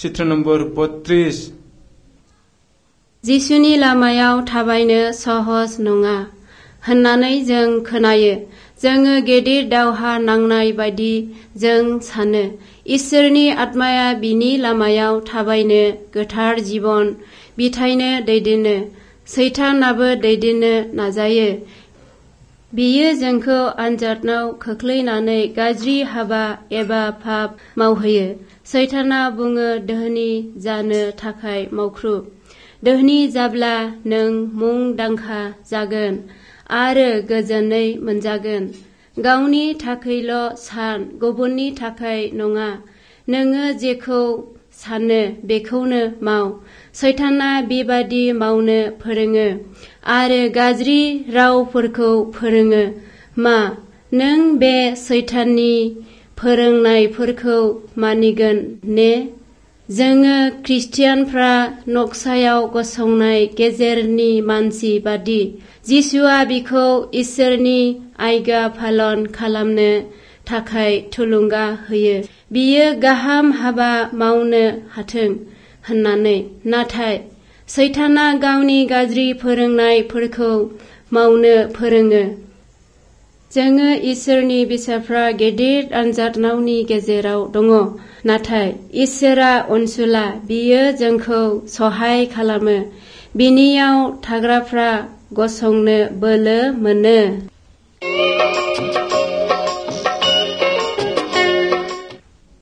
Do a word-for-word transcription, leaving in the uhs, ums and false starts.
चित्र नम्बर बत्रिस जिसुनि लामायाव थाबायनो सहज नङा होननानै जों खोनायो। जोङो गेदेर दावहा नांनाय बायदि जों सानो। इसोरनि आत्माया बिनि लामायाव थाबायनो गोथार जिबन बिथायनो दैदेनो। सैतानाबो दैदेननो नाजायो। बियो जोंखौ आनजादनाव खोख्लैनानै गाज्रि हाबा एबा पाप मावहोयो। सैताना बुङो धोनि जानो थाखाय मावख्रुब। धोनि जाब्ला नों मुंदांखा जागोन आरो गोजोनै मोनजागोन। गावनि थाखायल' सान, गुबुननि थाखाय नङा। नोङो जेखौ सानो बेखौनो माव। सैताना बेबादि मावनो फोरोङो आरो गाज्रि रावफोरखौ फोरोङो। मा नों बे सैताननि फोरोंनायफोरखौ मानिगोन ने? जोङो ख्रिस्टियानफ्रा नक्सायाव गसंनाय गेजेरनि मानसि बादि। जिसुआ बिखौ इसोरनि आज्ञा पालन खालामनो थाखाय थुलुंगा होयो। बियो गाहाम हाबा मावनो हाथों होननानै। नाथाय सैताना गावनि गाज्रि फोरोंनायफोरखौ मावनो फोरोङो। जोङो इसोरनि फिसाफ्रा गेदेर आनजादनावनि गेजेराव दङ। नाथाय इसोरा अनसुला। बियो जोंखौ सहाय खालामो। बिनियाव थाग्राफ्रा गसंनो बोलो मोनो।